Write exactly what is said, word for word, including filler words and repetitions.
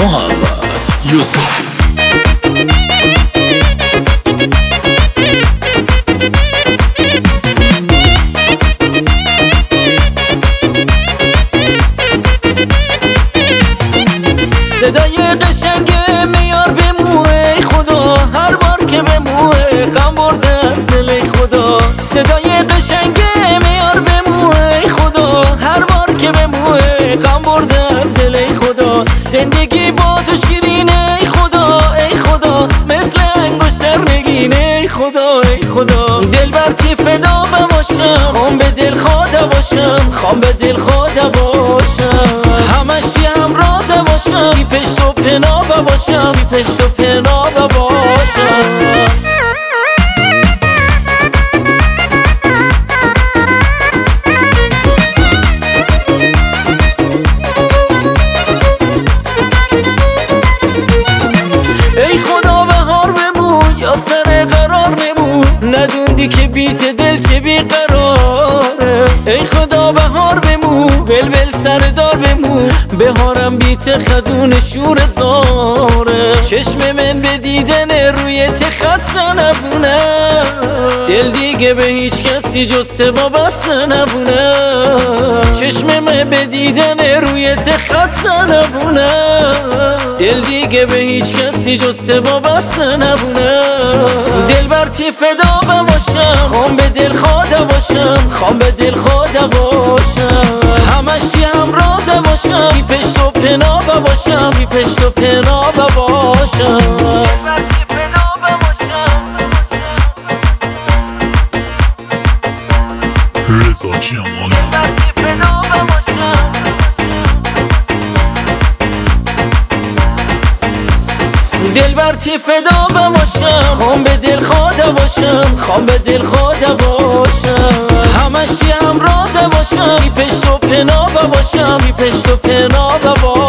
محمد یوسفی. صدای قشنگ میار بمو ای خدا، هر بار که بمو غم برده از دل ای خدا. صدای قشنگ میار بمو ای خدا، هر بار که بمو غم برده از دل ای خدا. زندگی با تو شیرینه ای خدا ای خدا، مثل انگشتر نگینه ای خدا ای خدا. دل برتی فدا باشم، خوام به دل خدا باشم، خوام به دل خدا باشم. همش همراه باشم، بی پشت و پناه باشم، بی پشت و پناه باشم. ای خدا بهار بمون یا سر قرار نمون، ندوندی که بیت دل چه بیقراره. ای خدا بهار بمون، بلبل سردار بمون، بهارم بیت خزون شور زاره. چشم من به دیدن روی تخصه نبونه، دل دیگه به هیچ کسی جز وابسته نبونه. چشم من به دیدن روی تخصه نبونه، دل دیگه به هیچ کسی جز وابسته نبونه. دل برتی فدا باشم، خوام به دل خدا باشم، خوام به دل خدا باشم. همش همراه باشم، بی پشت و پناه باشم، بی پشت و پناه باشم. رضا جمالان. دل برتی فدا باشم، خوام به دل خدا باشم، خوام به دل خدا باشم. همش همراه باشم، بی پشت و پناه باشم، بی پشت و پناه باشم.